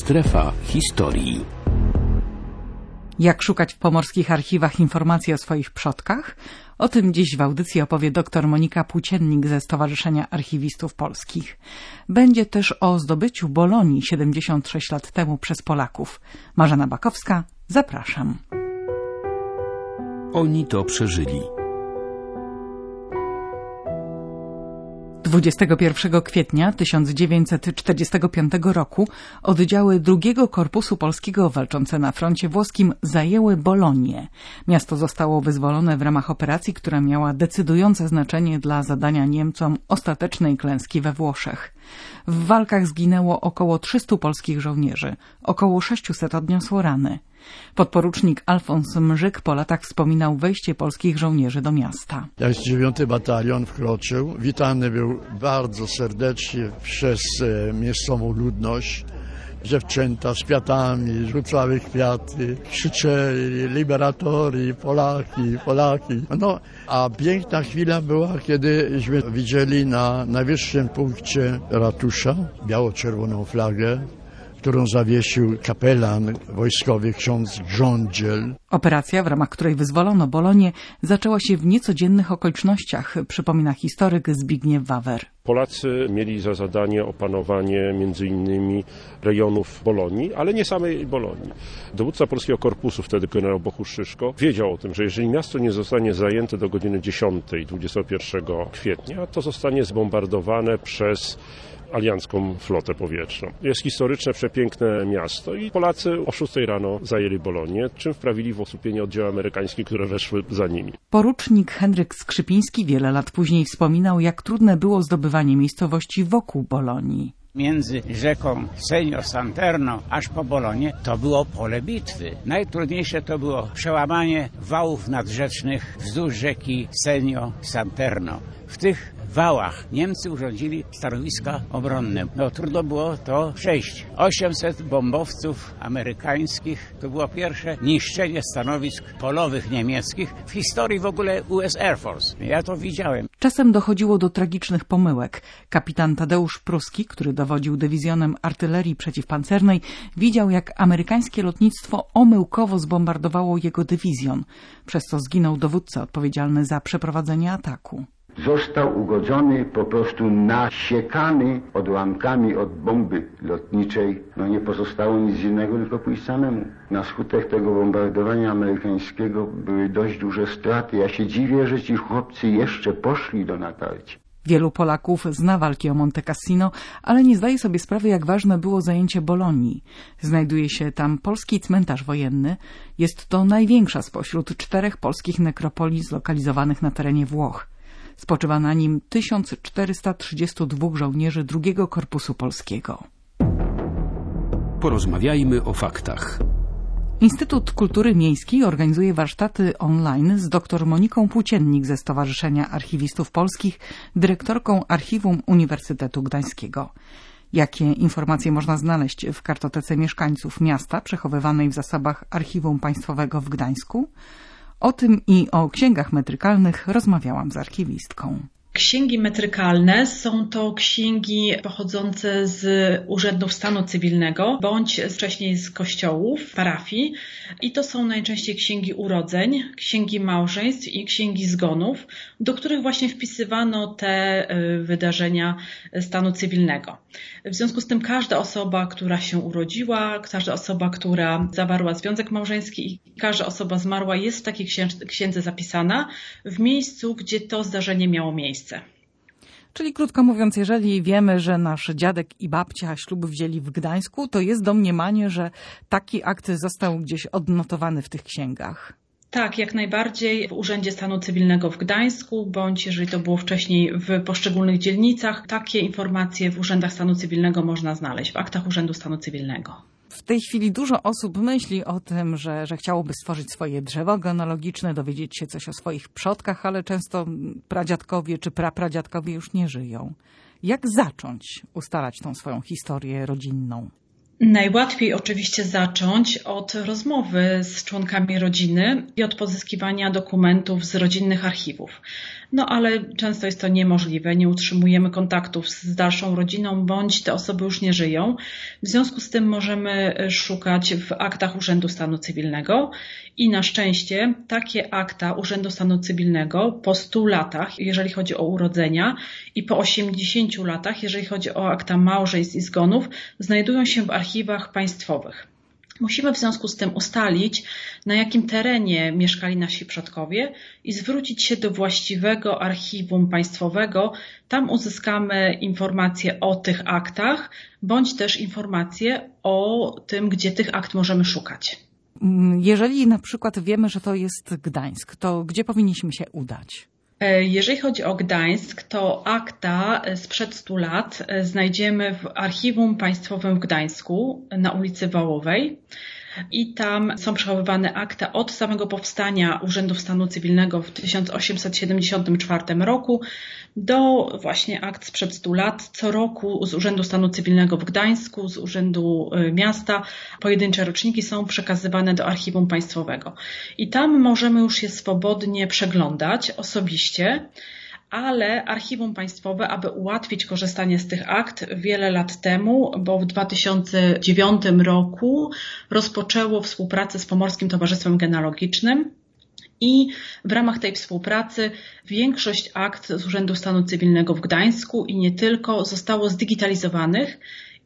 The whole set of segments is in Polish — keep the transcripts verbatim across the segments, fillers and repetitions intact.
Strefa historii. Jak szukać w pomorskich archiwach informacji o swoich przodkach? O tym dziś w audycji opowie dr Monika Płóciennik ze Stowarzyszenia Archiwistów Polskich. Będzie też o zdobyciu Bolonii siedemdziesiąt sześć lat temu przez Polaków. Marzena Bakowska, zapraszam. Oni to przeżyli. dwudziestego pierwszego kwietnia tysiąc dziewięćset czterdziestego piątego roku oddziały drugiego Korpusu Polskiego walczące na froncie włoskim zajęły Bolonię. Miasto zostało wyzwolone w ramach operacji, która miała decydujące znaczenie dla zadania Niemcom ostatecznej klęski we Włoszech. W walkach zginęło około trzystu polskich żołnierzy, około sześciuset odniosło rany. Podporucznik Alfons Mrzyk po latach wspominał wejście polskich żołnierzy do miasta. Jak dziewiąty batalion wkroczył, witany był bardzo serdecznie przez e, miejscową ludność. Dziewczęta z kwiatami rzucały kwiaty, krzyczeli liberatori, Polaki, Polaki. No, a piękna chwila była, kiedyśmy widzieli na najwyższym punkcie ratusza biało-czerwoną flagę, którą zawiesił kapelan wojskowy ksiądz Grządziel. Operacja, w ramach której wyzwolono Bolonię, zaczęła się w niecodziennych okolicznościach, przypomina historyk Zbigniew Wawer. Polacy mieli za zadanie opanowanie między innymi rejonów Bolonii, ale nie samej Bolonii. Dowódca Polskiego Korpusu, wtedy generał Bohuszczyszko, wiedział o tym, że jeżeli miasto nie zostanie zajęte do godziny dziesiątej dwudziestego pierwszego kwietnia, to zostanie zbombardowane przez aliancką flotę powietrzną. Jest historyczne, przepiękne miasto i Polacy o szóstej rano zajęli Bolonię, czym wprawili w osłupienie oddziały amerykańskie, które weszły za nimi. Porucznik Henryk Skrzypiński wiele lat później wspominał, jak trudne było zdobywanie miejscowości wokół Bolonii. Między rzeką Senio Santerno aż po Bolonię to było pole bitwy. Najtrudniejsze to było przełamanie wałów nadrzecznych wzdłuż rzeki Senio Santerno. W tych wałach Niemcy urządzili stanowiska obronne. No trudno było to przejść. osiemset bombowców amerykańskich to było pierwsze niszczenie stanowisk polowych niemieckich w historii w ogóle U S Air Force. Ja to widziałem. Czasem dochodziło do tragicznych pomyłek. Kapitan Tadeusz Pruski, który dowodził dywizjonem artylerii przeciwpancernej, widział, jak amerykańskie lotnictwo omyłkowo zbombardowało jego dywizjon. Przez co zginął dowódca odpowiedzialny za przeprowadzenie ataku. Został ugodzony, po prostu nasiekany odłamkami od bomby lotniczej. No nie pozostało nic innego, tylko pójść samemu. Na skutek tego bombardowania amerykańskiego były dość duże straty. Ja się dziwię, że ci chłopcy jeszcze poszli do natarcia. Wielu Polaków zna walki o Monte Cassino, ale nie zdaje sobie sprawy, jak ważne było zajęcie Bolonii. Znajduje się tam polski cmentarz wojenny. Jest to największa spośród czterech polskich nekropolii zlokalizowanych na terenie Włoch. Spoczywa na nim tysiąc czterysta trzydziestu dwóch żołnierzy drugiego Korpusu Polskiego. Porozmawiajmy o faktach. Instytut Kultury Miejskiej organizuje warsztaty online z dr Moniką Płóciennik ze Stowarzyszenia Archiwistów Polskich, dyrektorką Archiwum Uniwersytetu Gdańskiego. Jakie informacje można znaleźć w kartotece mieszkańców miasta przechowywanej w zasobach Archiwum Państwowego w Gdańsku? O tym i o księgach metrykalnych rozmawiałam z archiwistką. Księgi metrykalne są to księgi pochodzące z urzędów stanu cywilnego bądź wcześniej z kościołów, parafii i to są najczęściej księgi urodzeń, księgi małżeństw i księgi zgonów, do których właśnie wpisywano te wydarzenia stanu cywilnego. W związku z tym każda osoba, która się urodziła, każda osoba, która zawarła związek małżeński i każda osoba zmarła jest w takiej księdze zapisana w miejscu, gdzie to zdarzenie miało miejsce. Czyli krótko mówiąc, jeżeli wiemy, że nasz dziadek i babcia ślub wzięli w Gdańsku, to jest domniemanie, że taki akt został gdzieś odnotowany w tych księgach. Tak, jak najbardziej w Urzędzie Stanu Cywilnego w Gdańsku, bądź jeżeli to było wcześniej w poszczególnych dzielnicach, takie informacje w Urzędach Stanu Cywilnego można znaleźć, w aktach Urzędu Stanu Cywilnego. W tej chwili dużo osób myśli o tym, że, że chciałoby stworzyć swoje drzewo genealogiczne, dowiedzieć się coś o swoich przodkach, ale często pradziadkowie czy prapradziadkowie już nie żyją. Jak zacząć ustalać tą swoją historię rodzinną? Najłatwiej oczywiście zacząć od rozmowy z członkami rodziny i od pozyskiwania dokumentów z rodzinnych archiwów. no ale często jest to niemożliwe, nie utrzymujemy kontaktów z dalszą rodziną, bądź te osoby już nie żyją. W związku z tym możemy szukać w aktach Urzędu Stanu Cywilnego i na szczęście takie akta Urzędu Stanu Cywilnego po stu latach, jeżeli chodzi o urodzenia, i po osiemdziesięciu latach, jeżeli chodzi o akta małżeństw i zgonów, znajdują się w archiwach państwowych. Musimy w związku z tym ustalić, na jakim terenie mieszkali nasi przodkowie i zwrócić się do właściwego archiwum państwowego. Tam uzyskamy informacje o tych aktach, bądź też informacje o tym, gdzie tych akt możemy szukać. Jeżeli na przykład wiemy, że to jest Gdańsk, to gdzie powinniśmy się udać? Jeżeli chodzi o Gdańsk, to akta sprzed stu lat znajdziemy w Archiwum Państwowym w Gdańsku na ulicy Wołowej i tam są przechowywane akta od samego powstania Urzędów Stanu Cywilnego w tysiąc osiemset siedemdziesiątym czwartym roku do właśnie akt sprzed stu lat. Co roku z Urzędu Stanu Cywilnego w Gdańsku, z Urzędu Miasta pojedyncze roczniki są przekazywane do Archiwum Państwowego. I tam możemy już je swobodnie przeglądać osobiście, ale Archiwum Państwowe, aby ułatwić korzystanie z tych akt wiele lat temu, bo w dwa tysiące dziewiątym roku rozpoczęło współpracę z Pomorskim Towarzystwem Genealogicznym i w ramach tej współpracy większość akt z Urzędu Stanu Cywilnego w Gdańsku i nie tylko zostało zdigitalizowanych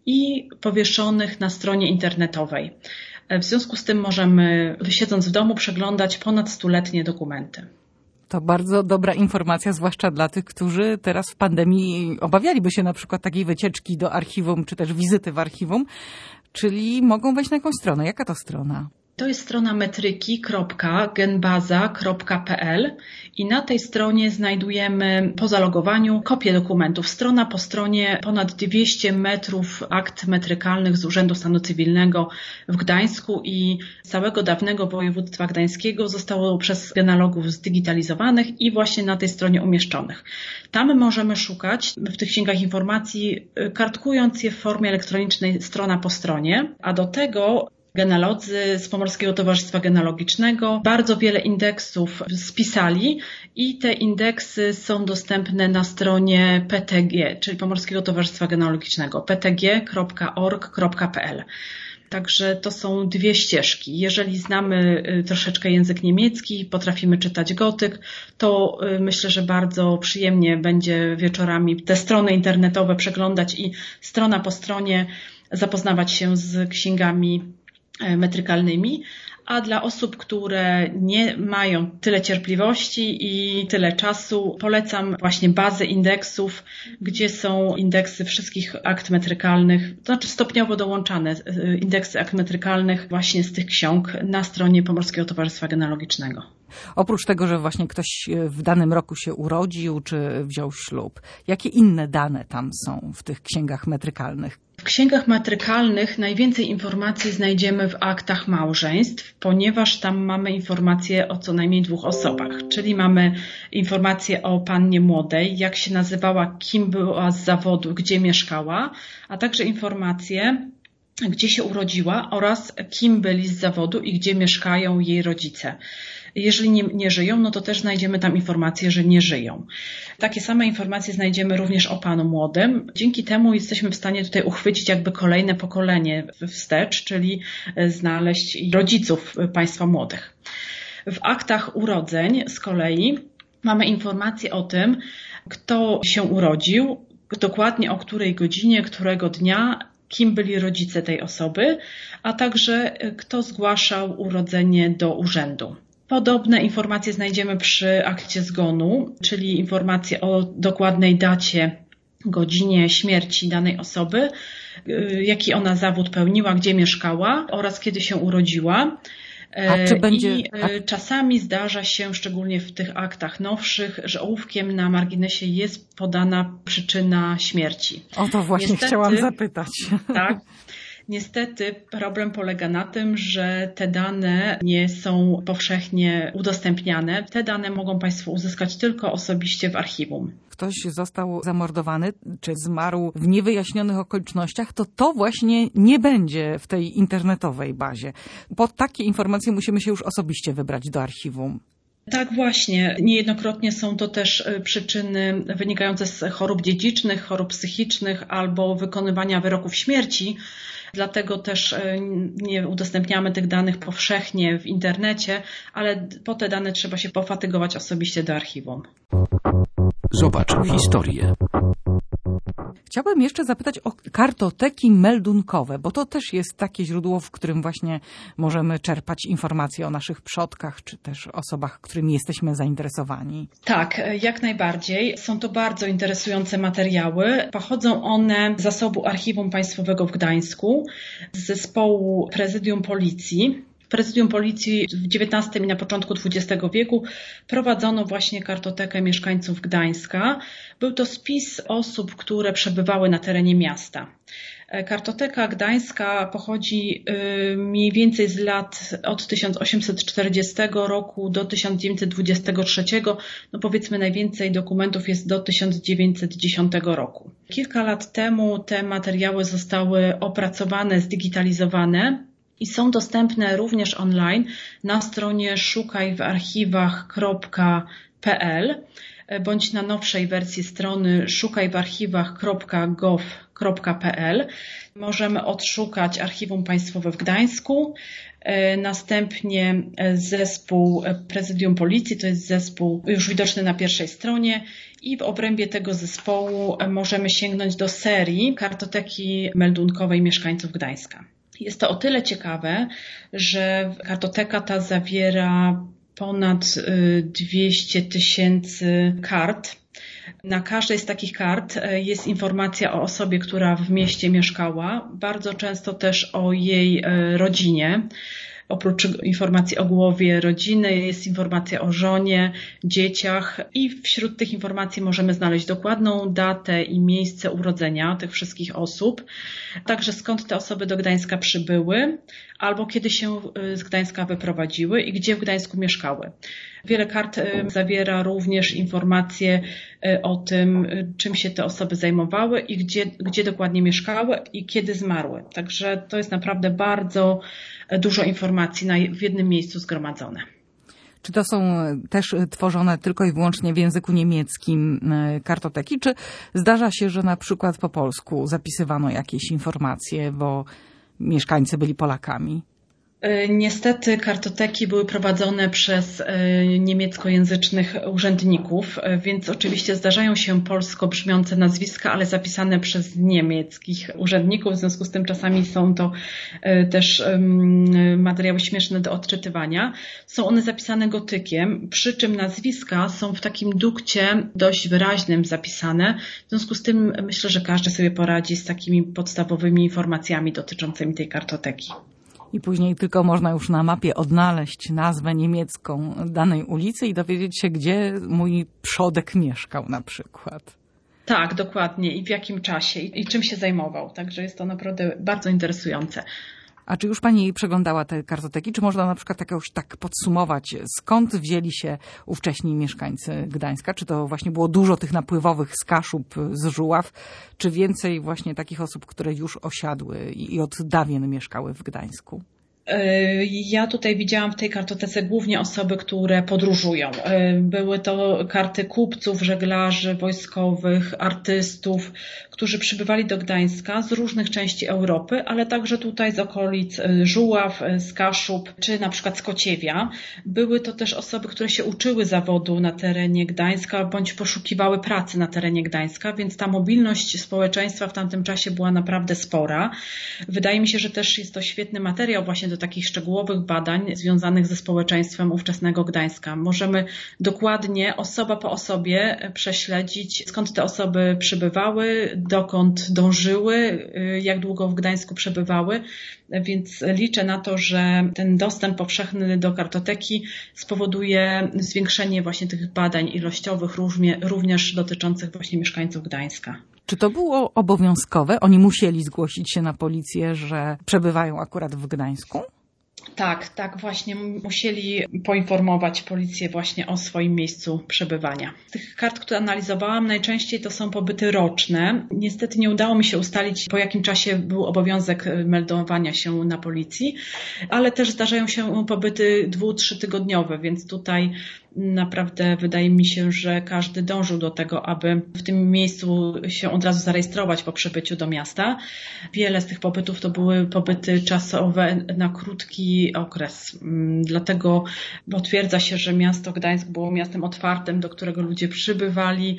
i powieszonych na stronie internetowej. W związku z tym możemy, siedząc w domu, przeglądać ponad stuletnie dokumenty. To bardzo dobra informacja, zwłaszcza dla tych, którzy teraz w pandemii obawialiby się na przykład takiej wycieczki do archiwum, czy też wizyty w archiwum, czyli mogą wejść na jakąś stronę. Jaka to strona? To jest strona metryki kropka genbaza kropka p l i na tej stronie znajdujemy po zalogowaniu kopię dokumentów. Strona po stronie ponad dwieście metrów akt metrykalnych z Urzędu Stanu Cywilnego w Gdańsku i całego dawnego województwa gdańskiego zostało przez genealogów zdigitalizowanych i właśnie na tej stronie umieszczonych. Tam możemy szukać w tych księgach informacji, kartkując je w formie elektronicznej strona po stronie, a do tego genealodzy z Pomorskiego Towarzystwa Genealogicznego bardzo wiele indeksów spisali i te indeksy są dostępne na stronie P T G, czyli Pomorskiego Towarzystwa Genealogicznego, p t g kropka org kropka p l. Także to są dwie ścieżki. Jeżeli znamy troszeczkę język niemiecki, potrafimy czytać gotyk, to myślę, że bardzo przyjemnie będzie wieczorami te strony internetowe przeglądać i strona po stronie zapoznawać się z księgami metrykalnymi, a dla osób, które nie mają tyle cierpliwości i tyle czasu, polecam właśnie bazę indeksów, gdzie są indeksy wszystkich akt metrykalnych, to znaczy stopniowo dołączane indeksy akt metrykalnych właśnie z tych ksiąg na stronie Pomorskiego Towarzystwa Genealogicznego. Oprócz tego, że właśnie ktoś w danym roku się urodził czy wziął ślub, jakie inne dane tam są w tych księgach metrykalnych? W księgach metrykalnych najwięcej informacji znajdziemy w aktach małżeństw, ponieważ tam mamy informacje o co najmniej dwóch osobach, czyli mamy informacje o pannie młodej, jak się nazywała, kim była z zawodu, gdzie mieszkała, a także informacje, gdzie się urodziła oraz kim byli z zawodu i gdzie mieszkają jej rodzice. Jeżeli nie, nie żyją, no to też znajdziemy tam informacje, że nie żyją. Takie same informacje znajdziemy również o panu młodym. Dzięki temu jesteśmy w stanie tutaj uchwycić jakby kolejne pokolenie wstecz, czyli znaleźć rodziców państwa młodych. W aktach urodzeń z kolei mamy informacje o tym, kto się urodził, dokładnie o której godzinie, którego dnia, kim byli rodzice tej osoby, a także kto zgłaszał urodzenie do urzędu. Podobne informacje znajdziemy przy akcie zgonu, czyli informacje o dokładnej dacie, godzinie śmierci danej osoby, jaki ona zawód pełniła, gdzie mieszkała oraz kiedy się urodziła. A czy będzie... I czasami zdarza się, szczególnie w tych aktach nowszych, że ołówkiem na marginesie jest podana przyczyna śmierci. O to właśnie Niestety, chciałam zapytać. Tak. Niestety problem polega na tym, że te dane nie są powszechnie udostępniane. Te dane mogą Państwo uzyskać tylko osobiście w archiwum. Ktoś został zamordowany czy zmarł w niewyjaśnionych okolicznościach, to to właśnie nie będzie w tej internetowej bazie. Po takie informacje musimy się już osobiście wybrać do archiwum. Tak właśnie. Niejednokrotnie są to też przyczyny wynikające z chorób dziedzicznych, chorób psychicznych albo wykonywania wyroków śmierci. Dlatego też nie udostępniamy tych danych powszechnie w internecie, ale po te dane trzeba się pofatygować osobiście do archiwum. Zobacz historię. Chciałabym jeszcze zapytać o kartoteki meldunkowe, bo to też jest takie źródło, w którym właśnie możemy czerpać informacje o naszych przodkach, czy też osobach, którymi jesteśmy zainteresowani. Tak, jak najbardziej. Są to bardzo interesujące materiały. Pochodzą one z zasobu Archiwum Państwowego w Gdańsku, z zespołu Prezydium Policji. W Prezydium Policji w dziewiętnastym i na początku dwudziestego wieku prowadzono właśnie kartotekę mieszkańców Gdańska. Był to spis osób, które przebywały na terenie miasta. Kartoteka gdańska pochodzi mniej więcej z lat od tysiąc osiemset czterdziestego roku do tysiąc dziewięćset dwudziestego trzeciego. No powiedzmy najwięcej dokumentów jest do tysiąc dziewięćset dziesiątego roku. Kilka lat temu te materiały zostały opracowane, zdigitalizowane i są dostępne również online na stronie szukaj w archiwach kropka p l bądź na nowszej wersji strony szukaj w archiwach kropka gov kropka p l. Możemy odszukać Archiwum Państwowe w Gdańsku, następnie zespół Prezydium Policji, to jest zespół już widoczny na pierwszej stronie i w obrębie tego zespołu możemy sięgnąć do serii kartoteki meldunkowej mieszkańców Gdańska. Jest to o tyle ciekawe, że kartoteka ta zawiera ponad dwieście tysięcy kart. Na każdej z takich kart jest informacja o osobie, która w mieście mieszkała, bardzo często też o jej rodzinie. Oprócz informacji o głowie rodziny jest informacja o żonie, dzieciach i wśród tych informacji możemy znaleźć dokładną datę i miejsce urodzenia tych wszystkich osób. Także skąd te osoby do Gdańska przybyły albo kiedy się z Gdańska wyprowadziły i gdzie w Gdańsku mieszkały. Wiele kart zawiera również informacje o tym, czym się te osoby zajmowały i gdzie, gdzie dokładnie mieszkały i kiedy zmarły. Także to jest naprawdę bardzo dużo informacji na, w jednym miejscu zgromadzone. Czy to są też tworzone tylko i wyłącznie w języku niemieckim kartoteki, czy zdarza się, że na przykład po polsku zapisywano jakieś informacje, bo mieszkańcy byli Polakami? Niestety kartoteki były prowadzone przez niemieckojęzycznych urzędników, więc oczywiście zdarzają się polsko brzmiące nazwiska, ale zapisane przez niemieckich urzędników. W związku z tym czasami są to też materiały śmieszne do odczytywania. Są one zapisane gotykiem, przy czym nazwiska są w takim dukcie dość wyraźnym zapisane. W związku z tym myślę, że każdy sobie poradzi z takimi podstawowymi informacjami dotyczącymi tej kartoteki. I później tylko można już na mapie odnaleźć nazwę niemiecką danej ulicy i dowiedzieć się, gdzie mój przodek mieszkał na przykład. Tak, dokładnie. I w jakim czasie i, i czym się zajmował. Także jest to naprawdę bardzo interesujące. A czy już Pani przeglądała te kartoteki? Czy można na przykład jakoś tak podsumować, skąd wzięli się ówcześni mieszkańcy Gdańska? Czy to właśnie było dużo tych napływowych z Kaszub, z Żuław, czy więcej właśnie takich osób, które już osiadły i od dawien mieszkały w Gdańsku? Ja tutaj widziałam w tej kartotece głównie osoby, które podróżują. Były to karty kupców, żeglarzy, wojskowych, artystów, którzy przybywali do Gdańska z różnych części Europy, ale także tutaj z okolic Żuław, z Kaszub, czy na przykład z Kociewia. Były to też osoby, które się uczyły zawodu na terenie Gdańska, bądź poszukiwały pracy na terenie Gdańska, więc ta mobilność społeczeństwa w tamtym czasie była naprawdę spora. Wydaje mi się, że też jest to świetny materiał właśnie do takich szczegółowych badań związanych ze społeczeństwem ówczesnego Gdańska. Możemy dokładnie osoba po osobie prześledzić, skąd te osoby przybywały, dokąd dążyły, jak długo w Gdańsku przebywały, więc liczę na to, że ten dostęp powszechny do kartoteki spowoduje zwiększenie właśnie tych badań ilościowych, również dotyczących właśnie mieszkańców Gdańska. Czy to było obowiązkowe? Oni musieli zgłosić się na policję, że przebywają akurat w Gdańsku? Tak, tak, właśnie musieli poinformować policję właśnie o swoim miejscu przebywania. Z tych kart, które analizowałam, najczęściej to są pobyty roczne. Niestety nie udało mi się ustalić, po jakim czasie był obowiązek meldowania się na policji, ale też zdarzają się pobyty dwu-, trzytygodniowe, więc tutaj Naprawdę wydaje mi się, że każdy dążył do tego, aby w tym miejscu się od razu zarejestrować po przybyciu do miasta. Wiele z tych pobytów to były pobyty czasowe na krótki okres. Dlatego potwierdza się, że miasto Gdańsk było miastem otwartym, do którego ludzie przybywali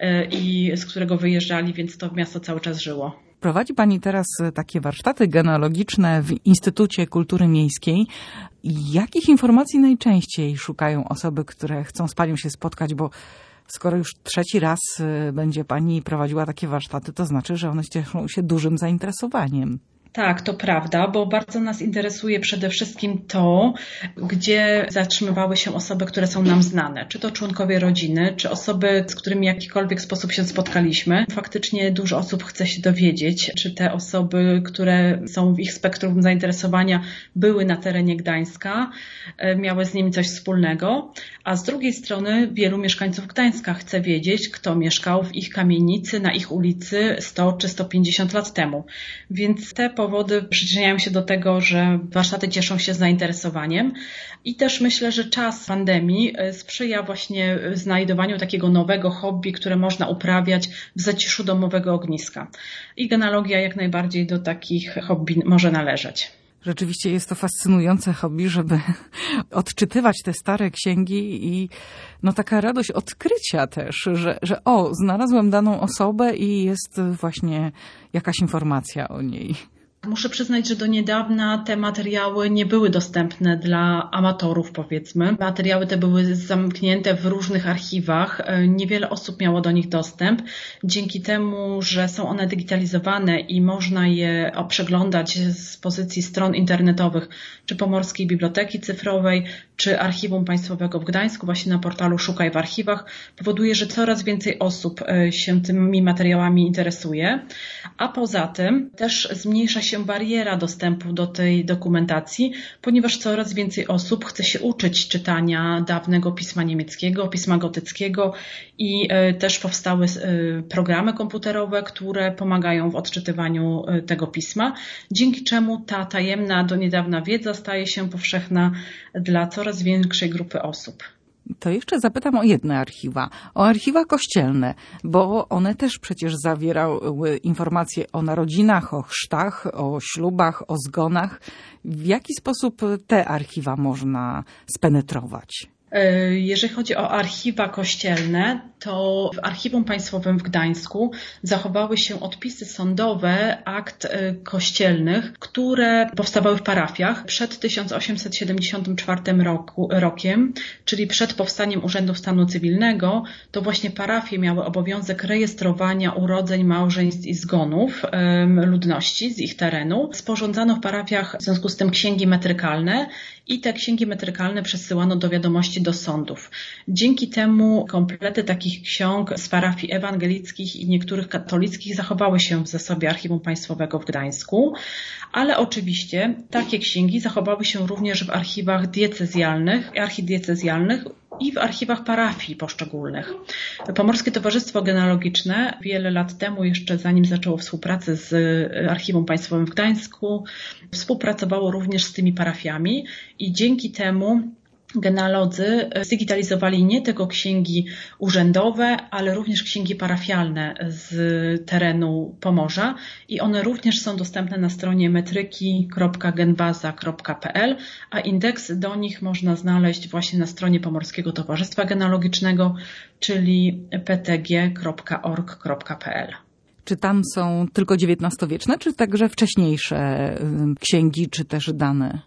i z którego wyjeżdżali, więc to miasto cały czas żyło. Prowadzi Pani teraz takie warsztaty genealogiczne w Instytucie Kultury Miejskiej. Jakich informacji najczęściej szukają osoby, które chcą z Panią się spotkać? Bo skoro już trzeci raz będzie Pani prowadziła takie warsztaty, to znaczy, że one cieszą się dużym zainteresowaniem. Tak, to prawda, bo bardzo nas interesuje przede wszystkim to, gdzie zatrzymywały się osoby, które są nam znane. Czy to członkowie rodziny, czy osoby, z którymi w jakikolwiek sposób się spotkaliśmy. Faktycznie dużo osób chce się dowiedzieć, czy te osoby, które są w ich spektrum zainteresowania, były na terenie Gdańska, miały z nimi coś wspólnego. A z drugiej strony wielu mieszkańców Gdańska chce wiedzieć, kto mieszkał w ich kamienicy, na ich ulicy sto czy sto pięćdziesiąt lat temu. Więc te powody przyczyniają się do tego, że warsztaty cieszą się zainteresowaniem i też myślę, że czas pandemii sprzyja właśnie znajdowaniu takiego nowego hobby, które można uprawiać w zaciszu domowego ogniska. I genealogia jak najbardziej do takich hobby może należeć. Rzeczywiście jest to fascynujące hobby, żeby odczytywać te stare księgi i no taka radość odkrycia też, że, że o, znalazłem daną osobę i jest właśnie jakaś informacja o niej. Muszę przyznać, że do niedawna te materiały nie były dostępne dla amatorów, powiedzmy. Materiały te były zamknięte w różnych archiwach. Niewiele osób miało do nich dostęp. Dzięki temu, że są one digitalizowane i można je przeglądać z pozycji stron internetowych, czy Pomorskiej Biblioteki Cyfrowej, czy Archiwum Państwowego w Gdańsku, właśnie na portalu Szukaj w Archiwach, powoduje, że coraz więcej osób się tymi materiałami interesuje. A poza tym też zmniejsza się bariera dostępu do tej dokumentacji, ponieważ coraz więcej osób chce się uczyć czytania dawnego pisma niemieckiego, pisma gotyckiego i też powstały programy komputerowe, które pomagają w odczytywaniu tego pisma, dzięki czemu ta tajemna do niedawna wiedza staje się powszechna dla coraz większej grupy osób. To jeszcze zapytam o jedne archiwa, o archiwa kościelne, bo one też przecież zawierały informacje o narodzinach, o chrztach, o ślubach, o zgonach. W jaki sposób te archiwa można spenetrować? Jeżeli chodzi o archiwa kościelne, to w Archiwum Państwowym w Gdańsku zachowały się odpisy sądowe akt kościelnych, które powstawały w parafiach przed tysiąc osiemset siedemdziesiątym czwartym roku, rokiem, czyli przed powstaniem Urzędu Stanu Cywilnego. To właśnie parafie miały obowiązek rejestrowania urodzeń, małżeństw i zgonów ludności z ich terenu. Sporządzano w parafiach w związku z tym księgi metrykalne i te księgi metrykalne przesyłano do wiadomości do sądów. Dzięki temu komplety takich ksiąg z parafii ewangelickich i niektórych katolickich zachowały się w zasobie Archiwum Państwowego w Gdańsku, ale oczywiście takie księgi zachowały się również w archiwach diecezjalnych, archidiecezjalnych i w archiwach parafii poszczególnych. Pomorskie Towarzystwo Genealogiczne wiele lat temu, jeszcze zanim zaczęło współpracę z Archiwum Państwowym w Gdańsku, współpracowało również z tymi parafiami i dzięki temu genealodzy zdigitalizowali nie tylko księgi urzędowe, ale również księgi parafialne z terenu Pomorza i one również są dostępne na stronie metryki kropka genbaza kropka p l, a indeks do nich można znaleźć właśnie na stronie Pomorskiego Towarzystwa Genealogicznego, czyli p t g kropka org kropka p l. Czy tam są tylko dziewiętnastowieczne, czy także wcześniejsze księgi, czy też dane?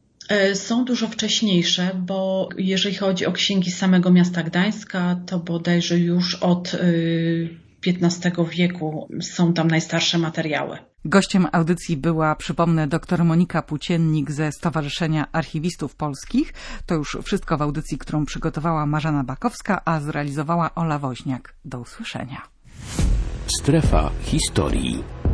Są dużo wcześniejsze, bo jeżeli chodzi o księgi samego miasta Gdańska, to bodajże już od piętnastego wieku są tam najstarsze materiały. Gościem audycji była, przypomnę, dr Monika Płóciennik ze Stowarzyszenia Archiwistów Polskich. To już wszystko w audycji, którą przygotowała Marzena Bakowska, a zrealizowała Ola Woźniak. Do usłyszenia. Strefa historii.